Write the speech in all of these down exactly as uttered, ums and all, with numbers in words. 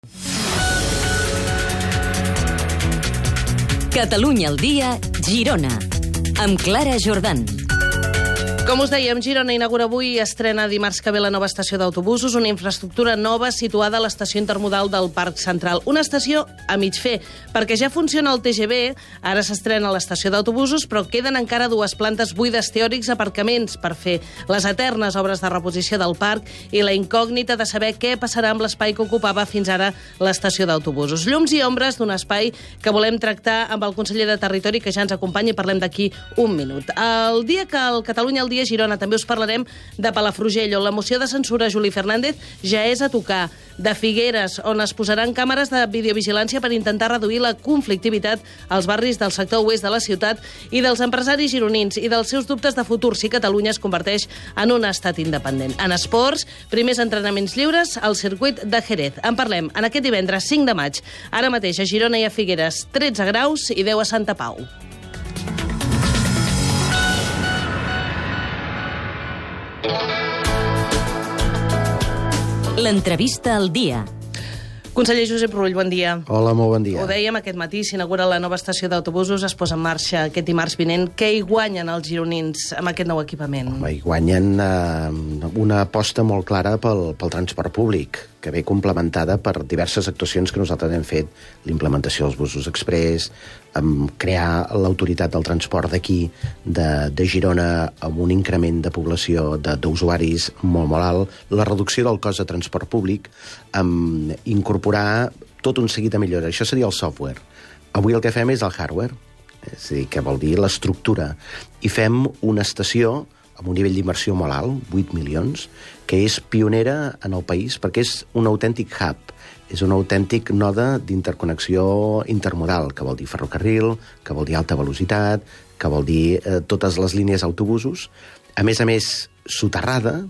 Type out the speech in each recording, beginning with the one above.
Catalunya al dia, Girona, amb Clara Jordan. Com us dèiem, Girona inaugura avui i estrena dimarts que ve la nova estació d'autobusos, una infraestructura nova situada a l'estació intermodal del Parc Central. Una estació a mig fer, perquè ja funciona el T G V, ara s'estrena l'estació d'autobusos, però queden encara dues plantes buides teòrics, aparcaments per fer les eternes obres de reposició del parc i la incògnita de saber què passarà amb l'espai que ocupava fins ara l'estació d'autobusos. Llums i ombres d'un espai que volem tractar amb el conseller de Territori, que ja ens acompanya, i parlem d'aquí un minut. El dia que el Catalunya al dia Girona també us parlarem de Palafrugell, on la moció de censura a Juli Fernández ja és a tocar, de Figueres, on es posaran càmeres de videovigilància per intentar reduir la conflictivitat als barris del sector oest de la ciutat, i dels empresaris gironins i dels seus dubtes de futur si Catalunya es converteix en un estat independent. En esports, primers entrenaments lliures al circuit de Jerez. En parlem en aquest divendres cinc de maig. Ara mateix a Girona i a Figueres tretze graus i deu a Santa Pau. L'entrevista al dia. Conseller Josep Rull, bon dia. Hola, molt bon dia. Ho dèiem aquest matí, s'inaugura la nova estació d'autobusos, es posa en marxa aquest dimarts vinent. Què hi guanyen els gironins amb aquest nou equipament? Home, hi guanyen eh, una aposta molt clara pel, pel transport públic, que ve complementada per diverses actuacions que nosaltres hem fet, l'implementació dels busos express, amb crear l'autoritat del transport d'aquí, de, de Girona, amb un increment de població d'usuaris molt, molt alt, la reducció del cost de transport públic, amb incorporar tot un seguit de millores. Això seria el software. Avui el que fem és el hardware, és a dir, que vol dir l'estructura, i fem una estació amb un nivell d'inversió molt alt, vuit milions, que és pionera en el país perquè és un autèntic hub, és un autèntic node d'interconnexió intermodal, que vol dir ferrocarril, que vol dir alta velocitat, que vol dir eh, totes les línies d'autobusos, a més a més soterrada,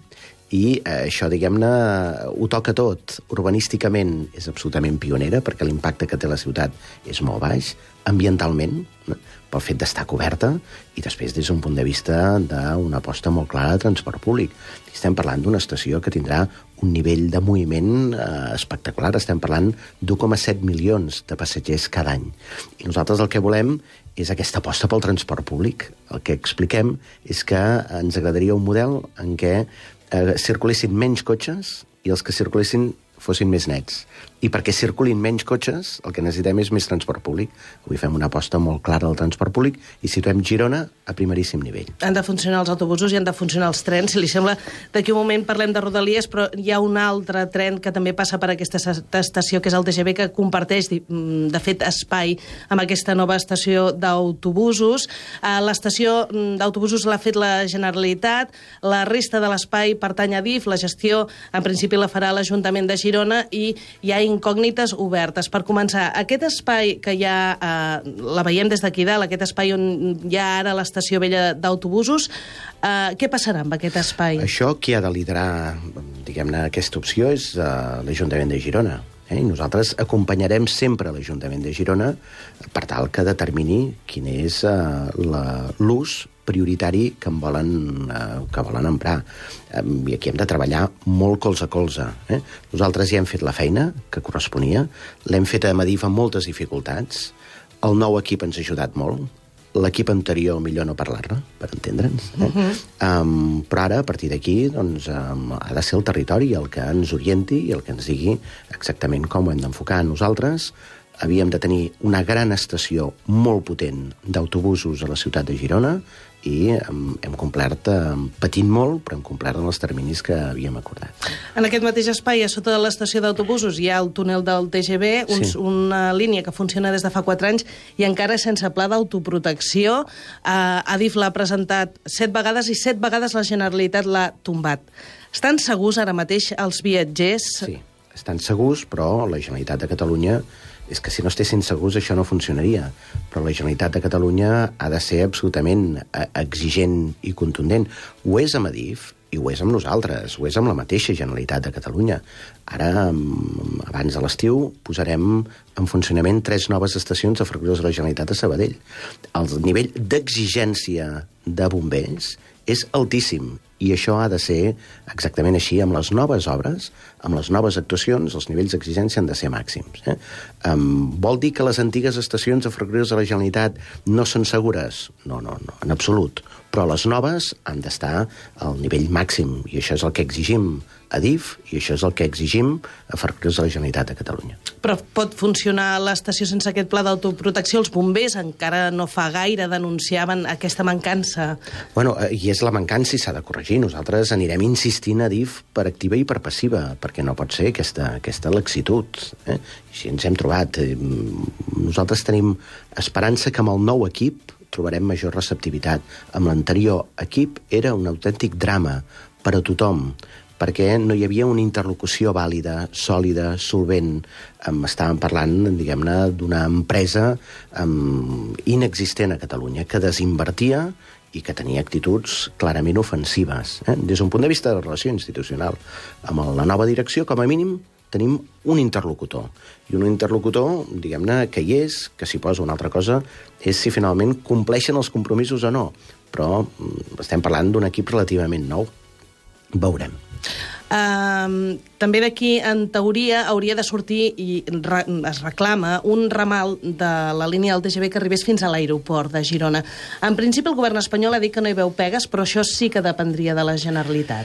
i eh, això, diguem-ne, ho toca tot. Urbanísticament és absolutament pionera, perquè l'impacte que té la ciutat és molt baix, ambientalment, pel fet d'estar coberta, i després des d'un punt de vista d'una aposta molt clara de transport públic. Estem parlant d'una estació que tindrà un nivell de moviment eh, espectacular. Estem parlant d'un coma set milions de passatgers cada any. I nosaltres el que volem és aquesta aposta pel transport públic. El que expliquem és que ens agradaria un model en què eh, circulessin menys cotxes i els que circulessin fossin més nets. I perquè circulin menys cotxes, el que necessitem és més transport públic. Avui fem una aposta molt clara del transport públic i situem Girona a primeríssim nivell. Han de funcionar els autobusos i han de funcionar els trens. Si li sembla, d'aquí un moment parlem de Rodalies, però hi ha un altre tren que també passa per aquesta estació, que és el T G V, que comparteix, de fet, espai amb aquesta nova estació d'autobusos. L'estació d'autobusos l'ha fet la Generalitat, la resta de l'espai pertany a D I F, la gestió, en principi, la farà l'Ajuntament de Girona, i hi ha incògnites obertes. Per començar, aquest espai que ja eh, la veiem des d'aquí dalt, aquest espai on hi ha ara l'estació vella d'autobusos, eh, què passarà amb aquest espai? Això, qui ha de liderar, diguem-ne, aquesta opció és eh, l'Ajuntament de Girona. Eh? Nosaltres acompanyarem sempre l'Ajuntament de Girona per tal que determini quin és eh, l'ús prioritari que en volen, eh, que volen emprar. Eh, I aquí hem de treballar molt colze a colze. Eh? Nosaltres ja hem fet la feina que corresponia, l'hem fet a Medif amb moltes dificultats, el nou equip ens ha ajudat molt, l'equip anterior millor no parlar-ne, per entendre'ns. Eh? Uh-huh. um, però ara, a partir d'aquí, doncs, um, ha de ser el territori el que ens orienti i el que ens digui exactament com ho hem d'enfocar. Nosaltres havíem de tenir una gran estació molt potent d'autobusos a la ciutat de Girona i hem, hem complert, eh, patint molt, però hem complert en els terminis que havíem acordat. En aquest mateix espai, a sota de l'estació d'autobusos, hi ha el túnel del T G V, uns, sí. una línia que funciona des de fa quatre anys i encara sense pla d'autoprotecció. Eh, Adif l'ha presentat set vegades i set vegades la Generalitat l'ha tombat. Estan segurs ara mateix els viatgers? Sí, estan segurs, però la Generalitat de Catalunya és que si no estessin segurs això no funcionaria. Però la Generalitat de Catalunya ha de ser absolutament exigent i contundent. Ho és amb Adif i ho és amb nosaltres, ho és amb la mateixa Generalitat de Catalunya. Ara, abans de l'estiu, posarem en funcionament tres noves estacions de ferrocarrils de la Generalitat a Sabadell. El nivell d'exigència de bombers és altíssim I això ha de ser exactament així. Amb les noves obres, amb les noves actuacions, els nivells d'exigència han de ser màxims. Eh? Um, vol dir que les antigues estacions de ferrocarrils de la Generalitat no són segures? No, no, no, en absolut. Però les noves han d'estar al nivell màxim, i això és el que exigim a D I F, i això és el que exigim a Ferrocarrils de la Generalitat de Catalunya. Però pot funcionar l'estació sense aquest pla d'autoprotecció? Els bombers encara no fa gaire denunciaven aquesta mancança. Bueno, i és la mancança i s'ha de corregir. Nosaltres anirem insistint a D I F per activa i per passiva, perquè no pot ser aquesta, aquesta laxitud. Eh? I així ens hem trobat. Nosaltres tenim esperança que amb el nou equip trobarem major receptivitat. Amb l'anterior equip era un autèntic drama per a tothom, perquè no hi havia una interlocució vàlida, sòlida, solvent. Estàvem parlant, diguem-ne, d'una empresa um, inexistent a Catalunya, que desinvertia i que tenia actituds clarament ofensives. Eh? Des d'un punt de vista de relació institucional. Amb la nova direcció, com a mínim, tenim un interlocutor. I un interlocutor, diguem-ne, que hi és, que s'hi posa una altra cosa, és si finalment compleixen els compromisos o no. Però estem parlant d'un equip relativament nou. Veurem. Uh, també d'aquí, en teoria, hauria de sortir, i re, es reclama, un ramal de la línia del T G V que arribés fins a l'aeroport de Girona. En principi, el govern espanyol ha dit que no hi veu pegues, però això sí que dependria de la Generalitat.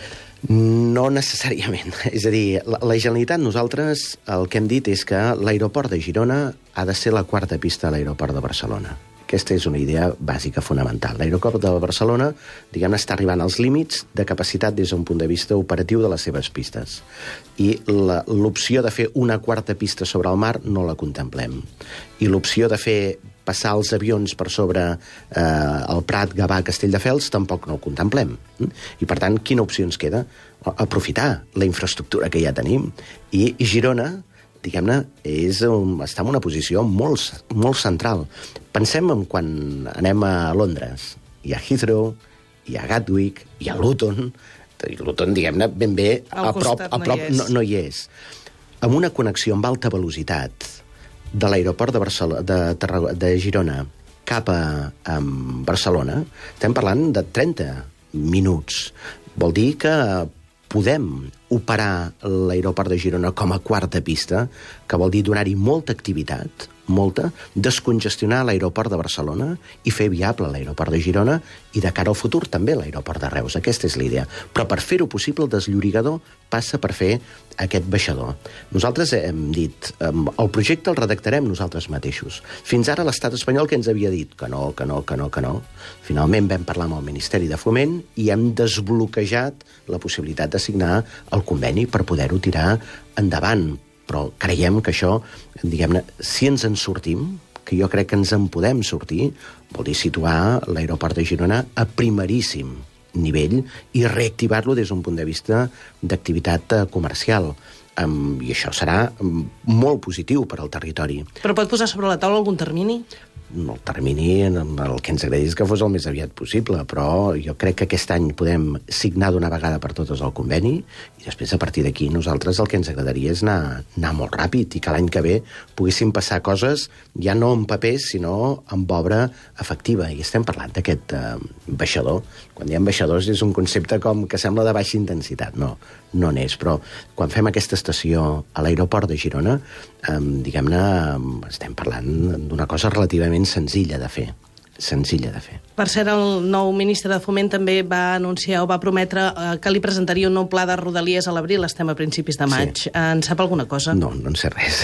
No necessàriament. És a dir, la, la Generalitat, nosaltres, el que hem dit és que l'aeroport de Girona ha de ser la quarta pista a l'aeroport de Barcelona. Aquesta és una idea bàsica, fonamental. L'aeroport de Barcelona, diguem, està arribant als límits de capacitat des d'un punt de vista operatiu de les seves pistes. I l'opció de fer una quarta pista sobre el mar no la contemplem. I l'opció de fer passar els avions per sobre eh, el Prat, Gavà, Castelldefels, tampoc no ho contemplem. I, per tant, quina opció ens queda? Aprofitar la infraestructura que ja tenim. I Girona, diguem-ne, és un, està en una posició molt, molt central. Pensem en quan anem a Londres. Hi ha Heathrow, hi ha Gatwick, hi ha Luton. I Luton, diguem-ne, ben bé a prop, a prop no, no hi és. Amb una connexió amb alta velocitat de l'aeroport de, Barcelona, de, Tarragona, de Girona cap a, a Barcelona, estem parlant de trenta minuts. Vol dir que podem operar l'aeroport de Girona com a quarta pista, que vol dir donar-hi molta activitat, molta, descongestionar l'aeroport de Barcelona i fer viable l'aeroport de Girona i de cara al futur també l'aeroport de Reus. Aquesta és l'idea. Però per fer-ho possible el desllorigador passa per fer aquest baixador. Nosaltres hem dit, el projecte el redactarem nosaltres mateixos. Fins ara l'estat espanyol que ens havia dit que no, que no, que no, que no. Finalment vam parlar amb el Ministeri de Foment i hem desbloquejat la possibilitat de signar el conveni per poder-ho tirar endavant. Però creiem que això, diguem-ne, si ens en sortim, que jo crec que ens en podem sortir, vol dir situar l'aeroport de Girona a primeríssim nivell i reactivar-lo des d'un punt de vista d'activitat comercial. Um, I això serà um, molt positiu per al territori. Però pot posar sobre la taula algun termini? El termini, el que ens agradaria és que fos el més aviat possible, però jo crec que aquest any podem signar d'una vegada per totes el conveni i després, a partir d'aquí, nosaltres el que ens agradaria és anar, anar molt ràpid i que l'any que ve poguessin passar coses ja no en papers, sinó amb obra efectiva. I estem parlant d'aquest eh, baixador. Quan diem baixadors és un concepte com que sembla de baixa intensitat. No, no n'és, però quan fem aquesta estació a l'aeroport de Girona, eh, diguem-ne, estem parlant d'una cosa relativament senzilla de fer. Senzilla de fer. Per cert, el nou ministre de Foment també va anunciar o va prometre eh, que li presentaria un nou pla de Rodalies a l'abril, estem a principis de maig. Sí. En sap alguna cosa? No, no en sé res.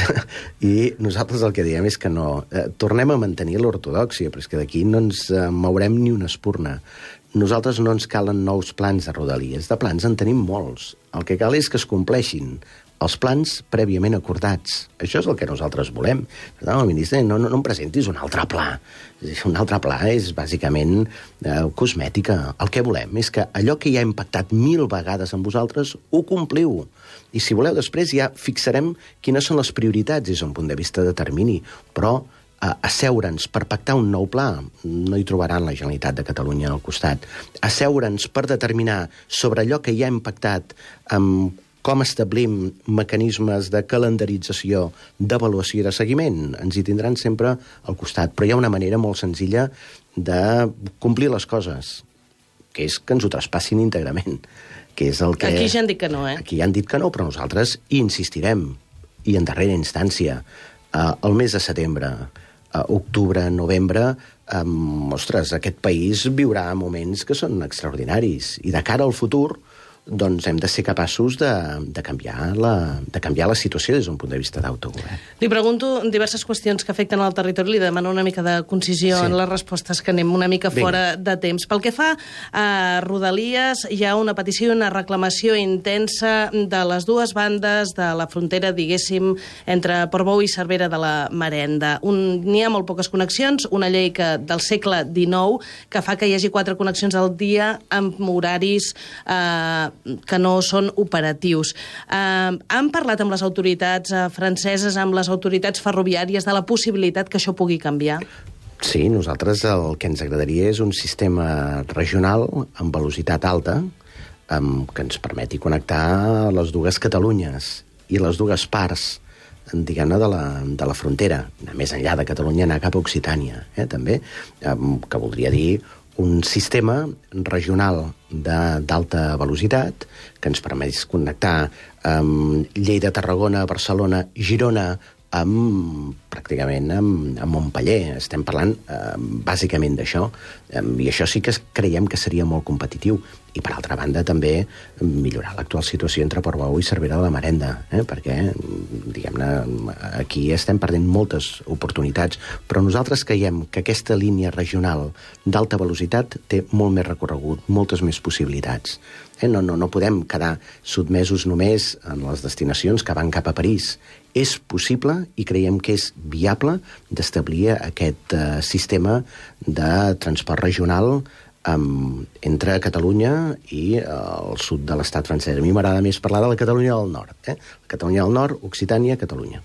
I nosaltres el que diem és que no. Eh, tornem a mantenir l'ortodòxia, però és que d'aquí no ens eh, mourem ni una espurna. Nosaltres no ens calen nous plans de Rodalies. De plans en tenim molts. El que cal és que es compleixin els plans prèviament acordats. Això és el que nosaltres volem. Per tant, el ministre, no, no, no em presentis un altre pla. Un altre pla és, bàsicament, eh, cosmètica. El que volem és que allò que ja hem pactat mil vegades amb vosaltres, ho compliu. I si voleu, després ja fixarem quines són les prioritats des d'un punt de vista de termini. Però eh, asseure'ns per pactar un nou pla, no hi trobaran la Generalitat de Catalunya al costat. Asseure'ns per determinar sobre allò que ja hem pactat amb com establim mecanismes de calendarització, d'avaluació i de seguiment. Ens hi tindran sempre al costat. Però hi ha una manera molt senzilla de complir les coses. que és que ens ho traspassin íntegrament. Que és el que... Aquí ja han dit que no, eh? Aquí ja han dit que no, però nosaltres hi insistirem. I en darrera instància, eh, el mes de setembre, eh, octubre, novembre, eh, ostres, aquest país viurà moments que són extraordinaris. I de cara al futur, doncs hem de ser capaços de, de, canviar la, de canviar la situació des d'un punt de vista d'autogovern. Li pregunto diverses qüestions que afecten al territori, li demano una mica de concisió sí. en les respostes, que anem una mica Vinga. fora de temps. Pel que fa a Rodalies, hi ha una petició i una reclamació intensa de les dues bandes de la frontera, diguéssim, entre Portbou i Cervera de la Marenda. N'hi ha molt poques connexions, una llei que del segle dinou que fa que hi hagi quatre connexions al dia amb horaris eh, que no són operatius. Eh, han parlat amb les autoritats eh, franceses, amb les autoritats ferroviàries, de la possibilitat que això pugui canviar? Sí, nosaltres el que ens agradaria és un sistema regional amb velocitat alta amb, que ens permeti connectar les dues Catalunyes i les dues parts, diguem-ne, de, la, de la frontera, anar més enllà de Catalunya, anar cap a Occitània, eh, també, eh, que voldria dir un sistema regional d'alta velocitat que ens permet connectar amb Lleida, Tarragona, Barcelona, Girona, amb, pràcticament amb, amb Montpeller. Estem parlant eh, bàsicament d'això. Eh, I això sí que creiem que seria molt competitiu. I, per altra banda, també millorar l'actual situació entre Portbou i Cervera de la Marenda, eh? perquè, diguem-ne, aquí estem perdent moltes oportunitats, però nosaltres creiem que aquesta línia regional d'alta velocitat té molt més recorregut, moltes més possibilitats. Eh? No, no, no podem quedar sotmesos només en les destinacions que van cap a París. És possible i creiem que és viable d'establir aquest eh, sistema de transport regional Um, entre Catalunya i uh, el sud de l'estat francès. A mi m'agrada més parlar de la Catalunya del nord. Eh? La Catalunya del nord, Occitània, Catalunya.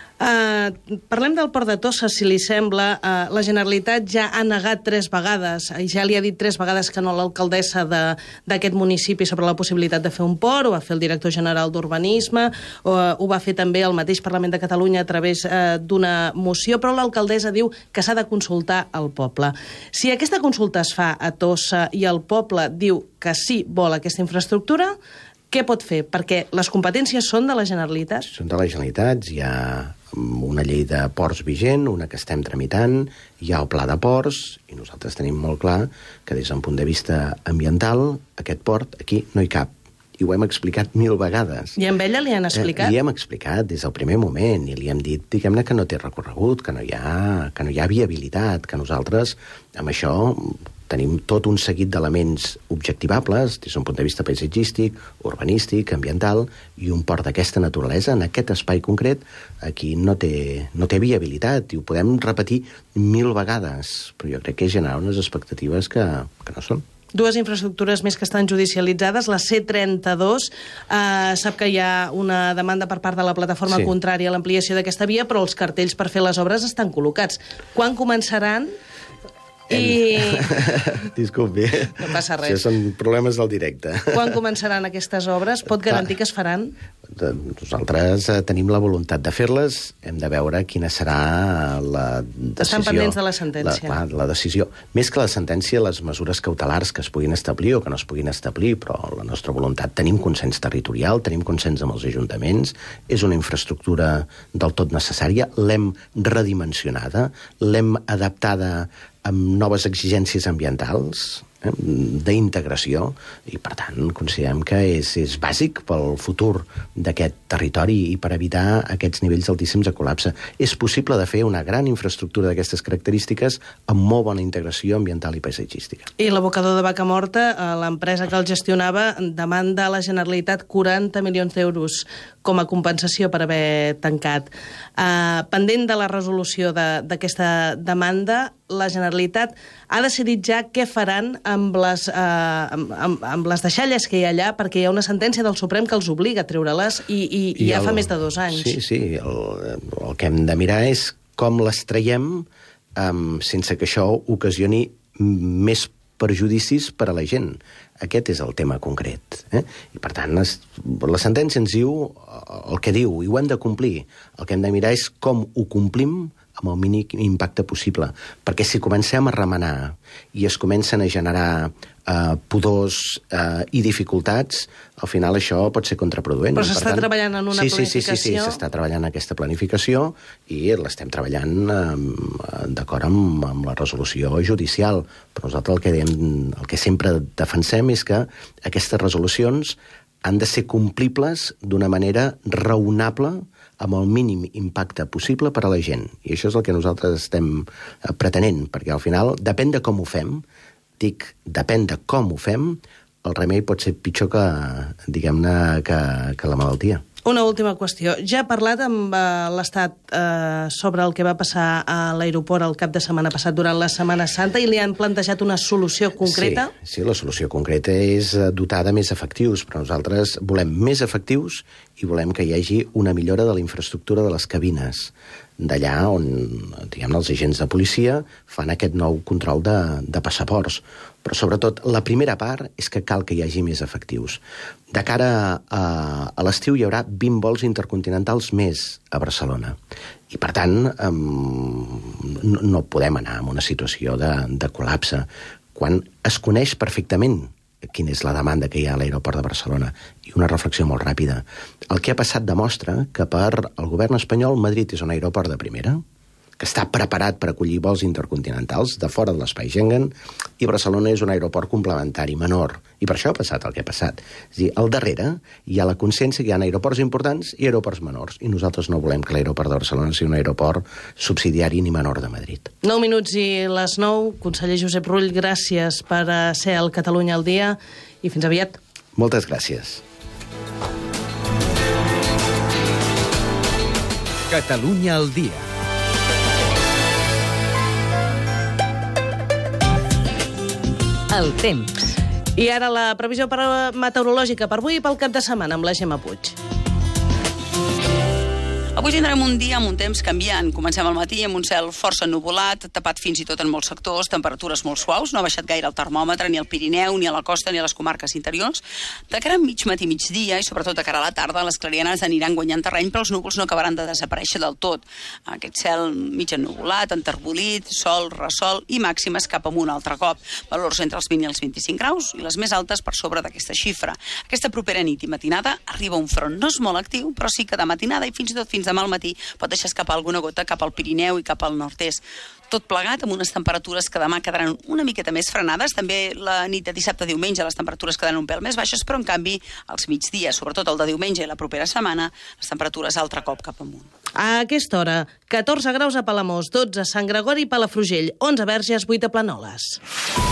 Uh, parlem del Port de Tossa, si li sembla. Uh, la Generalitat ja ha negat tres vegades, i ja li ha dit tres vegades que no a l'alcaldessa d'aquest municipi sobre la possibilitat de fer un port. Ho va fer el director general d'Urbanisme, o, uh, ho va fer també el mateix Parlament de Catalunya a través uh, d'una moció, però l'alcaldessa diu que s'ha de consultar al poble. Si aquesta consulta es fa a Tossa i el poble diu que sí vol aquesta infraestructura, què pot fer? Perquè les competències són de la Generalitat? Són de la Generalitat. Hi ha una llei de ports vigent, una que estem tramitant, hi ha el pla de ports, i nosaltres tenim molt clar que des d'un punt de vista ambiental aquest port aquí no hi cap. I ho hem explicat mil vegades. I amb ella li han explicat? Eh, li hem explicat des del primer moment i li hem dit, diguem-ne, que no té recorregut, que no hi ha, que no hi ha viabilitat, que nosaltres amb això tenim tot un seguit d'elements objectivables des d'un punt de vista paisatgístic, urbanístic, ambiental, i un port d'aquesta naturalesa, en aquest espai concret, aquí no té, no té viabilitat, i ho podem repetir mil vegades, però jo crec que és generar unes expectatives que, que no són. Dues infraestructures més que estan judicialitzades, la C trenta-dos, eh, sap que hi ha una demanda per part de la plataforma sí. contrària a l'ampliació d'aquesta via, però els cartells per fer les obres estan col·locats. Quan començaran? I... Disculpi. No passa res. Això són problemes del directe. Quan començaran aquestes obres? Pot garantir que es faran? Nosaltres eh, tenim la voluntat de fer-les. Hem de veure quina serà la decisió. Estan pendents de la sentència. La, la, la decisió. Més que la sentència, les mesures cautelars que es puguin establir o que no es puguin establir, però la nostra voluntat, tenim consens territorial, tenim consens amb els ajuntaments, és una infraestructura del tot necessària, l'hem redimensionada, l'hem adaptada amb noves exigències ambientals, eh, d'integració, i per tant considerem que és, és bàsic pel futur d'aquest territori i per evitar aquests nivells altíssims de col·lapse. És possible de fer una gran infraestructura d'aquestes característiques amb molt bona integració ambiental i paisatgística. I l'abocador de Vaca Morta, l'empresa que el gestionava, demanda a la Generalitat quaranta milions d'euros com a compensació per haver tancat. Uh, pendent de la resolució d'aquesta de, demanda, la Generalitat ha decidit ja què faran amb les, uh, amb, amb, amb les deixalles que hi ha allà, perquè hi ha una sentència del Suprem que els obliga a treure-les i, i, i ja el, fa més de dos anys. Sí, sí. El, el que hem de mirar és com les traiem um, sense que això ocasioni més perjudicis per a la gent. Aquest és el tema concret. Eh? I, per tant, es, la sentència ens diu el que diu, i ho hem de complir. El que hem de mirar és com ho complim amb el mínim impacte possible. Perquè si comencem a remenar i es comencen a generar eh, pudors eh, i dificultats, al final això pot ser contraproduent. Però s'està treballant en una sí, planificació? Sí, sí, sí, sí, s'està treballant en aquesta planificació i l'estem treballant eh, d'acord amb, amb la resolució judicial. Però nosaltres el que, diem, el que sempre defensem és que aquestes resolucions han de ser complibles d'una manera raonable amb el mínim impacte possible per a la gent. I això és el que nosaltres estem pretenent, perquè al final, depèn de com ho fem, dic, depèn de com ho fem, el remei pot ser pitjor que, diguem-ne, que, que la malaltia. Una última qüestió. Ja ha parlat amb eh, l'Estat eh, sobre el que va passar a l'aeroport el cap de setmana passat durant la Setmana Santa i li han plantejat una solució concreta? Sí, sí, la solució concreta és dotar de més efectius, però nosaltres volem més efectius i volem que hi hagi una millora de la infraestructura de les cabines, d'allà on, diguem-ne, els agents de policia fan aquest nou control de, de passaports. Però, sobretot, la primera part és que cal que hi hagi més efectius. De cara a, a l'estiu hi haurà vint vols intercontinentals més a Barcelona. I, per tant, um, no, no podem anar en una situació de, de col·lapse. Quan es coneix perfectament quina és la demanda que hi ha a l'aeroport de Barcelona. I una reflexió molt ràpida. El que ha passat demostra que per al govern espanyol Madrid és un aeroport de primera, que està preparat per acollir vols intercontinentals de fora de l'espai Schengen, i Barcelona és un aeroport complementari menor. I per això ha passat el que ha passat. És a dir, al darrere hi ha la consciència que hi ha aeroports importants i aeroports menors, i nosaltres no volem que l'aeroport de Barcelona sigui un aeroport subsidiari ni menor de Madrid. Nou minuts i les nou. Conseller Josep Rull, gràcies per ser al Catalunya al dia i fins aviat. Moltes gràcies. Catalunya al dia. El temps. I ara la previsió meteorològica per avui i pel cap de setmana amb la Gemma Puig. Avui tindrem un dia amb un temps canviant. Comencem al matí amb un cel força ennuvolat, tapat fins i tot en molts sectors, temperatures molt suaus, no ha baixat gaire el termòmetre ni al Pirineu, ni a la costa, ni a les comarques interiors. De cara a mig matí, migdia i sobretot de cara a la tarda, les clarianes aniran guanyant terreny, però els núvols no acabaran de desaparèixer del tot. Aquest cel mig ennuvolat, enterbolit, sol, ressol i màximes cap amunt altre cop. Valors entre els vint i els vint-i-cinc graus i les més altes per sobre d'aquesta xifra. Aquesta propera nit i matinada arriba un front. No és molt actiu, però sí que de matinada i fins i tot fins demà al matí pot deixar escapar alguna gota cap al Pirineu i cap al nord-est. Tot plegat amb unes temperatures que demà quedaran una miqueta més frenades. També la nit de dissabte a diumenge les temperatures quedaran un pèl més baixes, però en canvi als migdies, sobretot el de diumenge i la propera setmana, les temperatures altre cop cap amunt. A aquesta hora, catorze graus a Palamós, dotze a Sant Gregori i Palafrugell, onze a Verges, vuit a Planoles.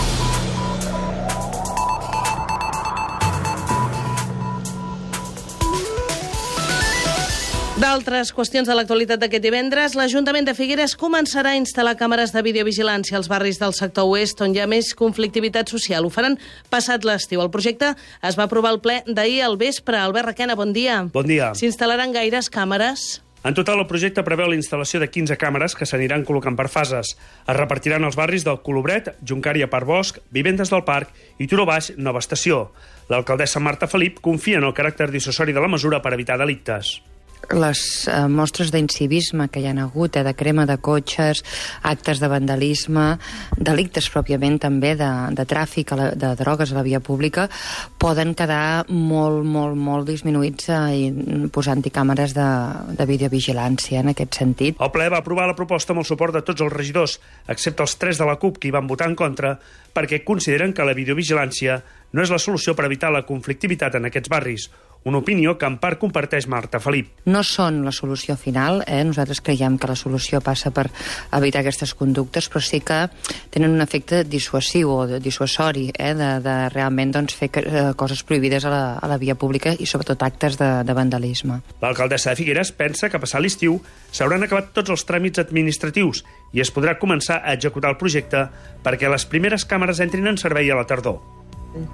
D'altres qüestions de l'actualitat d'aquest divendres, l'Ajuntament de Figueres començarà a instal·lar càmeres de videovigilància als barris del sector oest on hi ha més conflictivitat social. Ho faran passat l'estiu. El projecte es va aprovar al ple d'ahir al vespre. Albert Requena, bon dia. Bon dia. S'instal·laran gaires càmeres? En total, el projecte preveu la instal·lació de quinze càmeres que s'aniran col·locant per fases. Es repartiran als barris del Colobret, Joncaria Parc Bosc, Vivendes del Parc i Turó Baix, Nova Estació. L'alcaldessa Marta Felip confia en el caràcter dissuasori de la mesura per evitar delictes. Les eh, mostres d'incivisme que hi ha hagut, eh, de crema de cotxes, actes de vandalisme, delictes pròpiament també de, de tràfic a la, de drogues a la via pública, poden quedar molt, molt, molt disminuïts eh, posant-hi càmeres de, de videovigilància en aquest sentit. El ple va aprovar la proposta amb el suport de tots els regidors, excepte els tres de la CUP que hi van votar en contra, perquè consideren que la videovigilància no és la solució per evitar la conflictivitat en aquests barris. Una opinió que en part comparteix Marta Felip. No són la solució final, eh? Nosaltres creiem que la solució passa per evitar aquestes conductes, però sí que tenen un efecte dissuasiu o dissuasori, eh? de, de realment doncs, fer coses prohibides a la, a la via pública i sobretot actes de, de vandalisme. L'alcaldessa de Figueres pensa que passat l'estiu s'hauran acabat tots els tràmits administratius i es podrà començar a executar el projecte perquè les primeres càmeres entrin en servei a la tardor.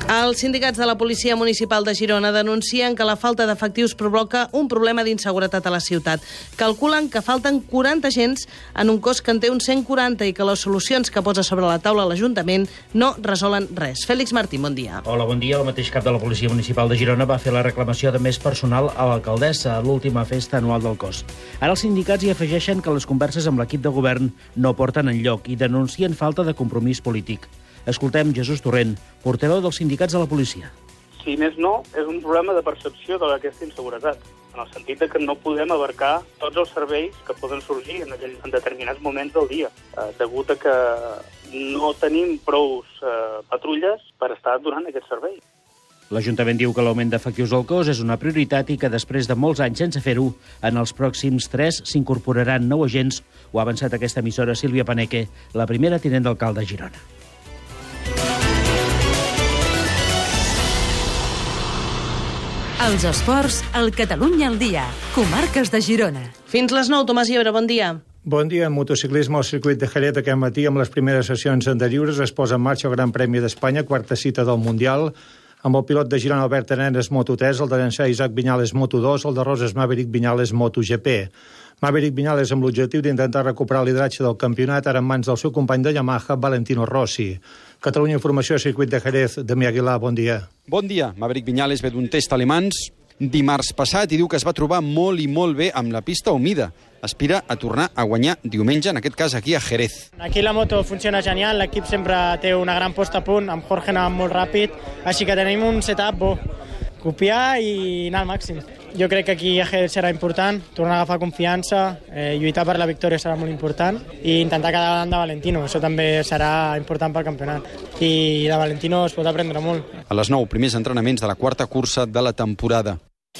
Els sindicats de la Policia Municipal de Girona denuncien que la falta d'efectius provoca un problema d'inseguretat a la ciutat. Calculen que falten quaranta agents en un cos que en té uns cent quaranta i que les solucions que posa sobre la taula l'Ajuntament no resolen res. Fèlix Martín, bon dia. Hola, bon dia. El mateix cap de la Policia Municipal de Girona va fer la reclamació de més personal a l'alcaldessa a l'última festa anual del cos. Ara els sindicats hi afegeixen que les converses amb l'equip de govern no porten enlloc i denuncien falta de compromís polític. Escoltem Jesús Torrent, portaveu dels sindicats de la policia. Si més no, és un problema de percepció d'aquesta inseguretat, en el sentit de que no podem abarcar tots els serveis que poden sorgir en, aquell, en determinats moments del dia, eh, degut a que no tenim prou eh, patrulles per estar donant aquest servei. L'Ajuntament diu que l'augment d'efectius al cos és una prioritat i que després de molts anys sense fer-ho, en els pròxims tres s'incorporaran nou agents. Ho ha avançat aquesta emissora Sílvia Paneque, la primera tinent d'alcalde de Girona. Els esports, al Catalunya al dia. Comarques de Girona. Fins les nou, Tomàs Llebre, bon dia. Bon dia. En motociclisme al circuit de Jerez aquest matí, amb les primeres sessions de lliures, es posa en marxa el Gran Premi d'Espanya, quarta cita del Mundial, amb el pilot de Girona, Albert Arenas, Moto tres, el de Llançà, Isaac Viñales, Moto dos, el de Roses, Maverick Viñales, Moto G P. Maverick Viñales amb l'objectiu d'intentar recuperar el lideratge del campionat, ara en mans del seu company de Yamaha, Valentino Rossi. Catalunya Informació, circuit de Jerez, Damià Aguilar, bon dia. Bon dia. Maverick Viñales ve d'un test alemans dimarts passat i diu que es va trobar molt i molt bé amb la pista humida. Aspira a tornar a guanyar diumenge, en aquest cas aquí a Jerez. Aquí la moto funciona genial, l'equip sempre té una gran posta a punt, amb Jorge anava molt ràpid, així que tenim un setup bo. Copiar i anar al màxim. Jo crec que aquí a Jerez serà important, tornar a agafar confiança, eh, lluitar per la victòria serà molt important i intentar quedar davant de Valentino, això també serà important pel campionat. I de Valentino es pot aprendre molt. A les nou, primers entrenaments de la quarta cursa de la temporada.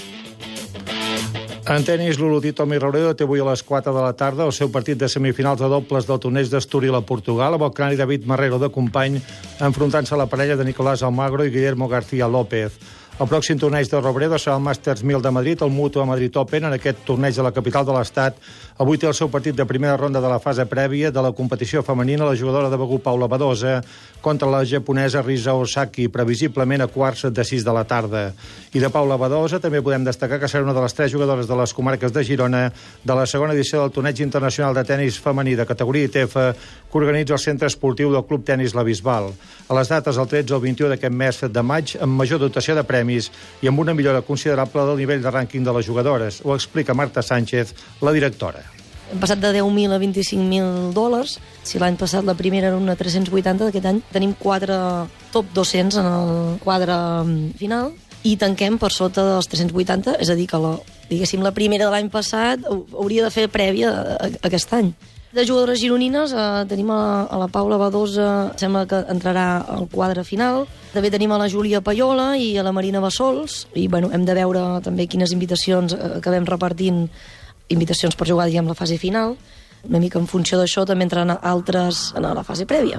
En tenis, l'olotí Tommy Robredo té avui a les quatre de la tarda el seu partit de semifinals de dobles del torneig d'Estoril a Portugal, amb el canari David Marrero de company, enfrontant-se a la parella de Nicolás Almagro i Guillermo García López. El pròxim torneig de Robredo serà el Masters mil de Madrid, el Mutua Madrid Open. En aquest torneig de la capital de l'Estat, avui té el seu partit de primera ronda de la fase prèvia de la competició femenina la jugadora de Begur Paula Badosa contra la japonesa Risa Osaki, previsiblement a quarts de sis de la tarda. I de Paula Badosa també podem destacar que serà una de les tres jugadores de les comarques de Girona de la segona edició del torneig internacional de tenis femení de categoria I T F que organitza el centre esportiu del Club Tenis La Bisbal. A les dates el tretze al vint-i-u d'aquest mes de maig, amb major dotació de premis i amb una millora considerable del nivell de rànquing de les jugadores. Ho explica Marta Sánchez, la directora. Hem passat de deu mil a vint-i-cinc mil dòlars. Si l'any passat la primera era una tres-cents vuitanta, d'aquest any tenim quatre top dos-cents en el quadre final i tanquem per sota dels tres-cents vuitanta, és a dir, que la, diguéssim, la primera de l'any passat hauria de fer prèvia a aquest any. De jugadores gironines eh, tenim a, a la Paula Badosa, sembla que entrarà al quadre final. També tenim a la Júlia Paiola i a la Marina Bassols. I bueno, hem de veure també quines invitacions eh, acabem repartint, invitacions per jugar, diguem, la fase final. Una mica en funció d'això també entraran altres en la fase prèvia.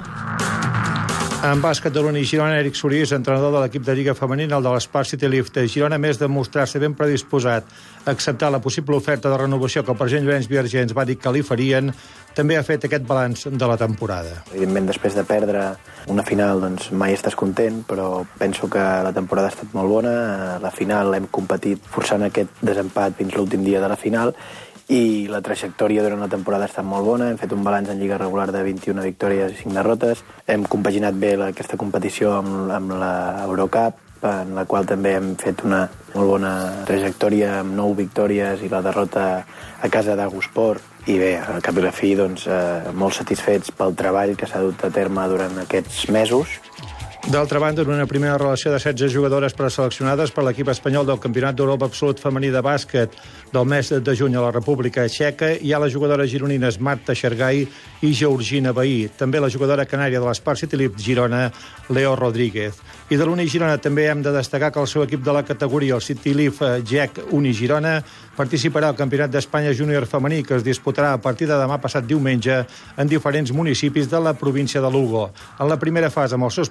En bàsquet de l'Uni Girona, Eric Sorís, entrenador de l'equip de Lliga Femenina, el de l'Spark City Lift de Girona, a més de mostrar-se ben predisposat a acceptar la possible oferta de renovació que el president Llorenç Viargé ens va dir que li farien, també ha fet aquest balanç de la temporada. Evidentment, després de perdre una final, doncs mai estàs content, però penso que la temporada ha estat molt bona. A la final hem competit forçant aquest desempat fins l'últim dia de la final i la trajectòria durant la temporada ha estat molt bona. Hem fet un balanç en lliga regular de vint-i-una victòries i cinc derrotes. Hem compaginat bé aquesta competició amb, amb l'Eurocup, en la qual també hem fet una molt bona trajectòria amb nou victòries i la derrota a casa d'Agusport. I bé, al cap i la fi, doncs, eh, molt satisfets pel treball que s'ha dut a terme durant aquests mesos. D'altra banda, en una primera relació de setze jugadores preseleccionades per l'equip espanyol del Campionat d'Europa Absolut Femení de Bàsquet del mes de juny a la República Txeca, hi ha les jugadores gironines Marta Xergai i Georgina Bahí. També la jugadora canària de l'Spark City Lift Girona, Leo Rodríguez. I de l'Uni Girona també hem de destacar que el seu equip de la categoria, el City Lift Jack Uni Girona, participarà al Campionat d'Espanya Júnior Femení, que es disputarà a partir de demà passat diumenge en diferents municipis de la província de Lugo. En la primera fase, amb els seus partits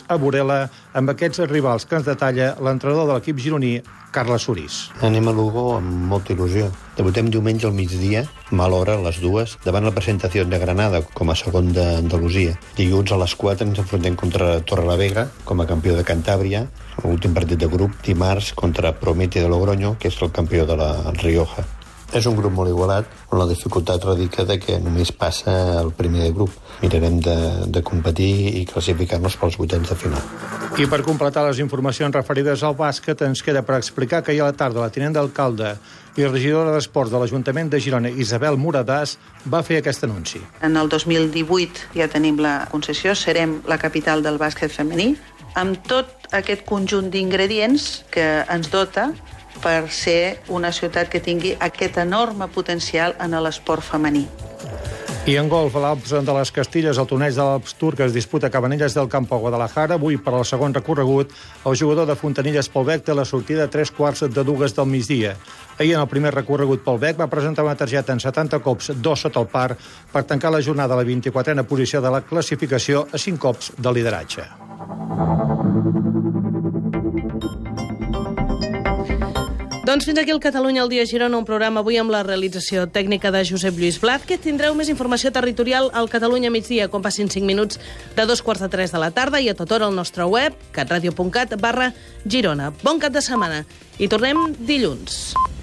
a Burela amb aquests rivals que ens detalla l'entrenador de l'equip gironí, Carles Surís. Anem a Lugo amb molta il·lusió. Debutem diumenge al migdia, mal hora, a les dues, davant la presentació de Granada com a segon d'Andalusia. Dilluns a les quatre ens enfrontem contra Torrelavega com a campió de Cantàbria, l'últim partit de grup, dimarts contra Promete de Logroño, que és el campió de la Rioja. És un grup molt igualat, on la dificultat radica de que només passa el primer de grup. Mirarem de, de competir i classificar-nos pels vuitens de final. I per completar les informacions referides al bàsquet, ens queda per explicar que ahir a la tarda la tinent d'alcalde i regidora d'Esports de l'Ajuntament de Girona, Isabel Muradàs, va fer aquest anunci. En el dos mil divuit ja tenim la concessió, serem la capital del bàsquet femení, amb tot aquest conjunt d'ingredients que ens dota per ser una ciutat que tingui aquest enorme potencial en l'esport femení. I en golf, a l'Alps de les Castilles, el torneig de l'Alps Tour que es disputa a Cabanelles del Campo a Guadalajara. Avui, per al segon recorregut, el jugador de Fontanilles, Pol Bec, té la sortida a tres quarts de dues del migdia. Ahir, en el primer recorregut, Pol Bec va presentar una targeta en setanta cops, dos sota el par, per tancar la jornada a la vint-i-quatrena posició de la classificació a cinc cops de lideratge. Doncs fins aquí el Catalunya al dia Girona, un programa avui amb la realització tècnica de Josep Lluís Blázquez. Tindreu més informació territorial al Catalunya migdia, quan passin cinc minuts de dos quarts de tres de la tarda i a tota hora al nostre web, catradio punt cat barra Girona. Bon cap de setmana i tornem dilluns.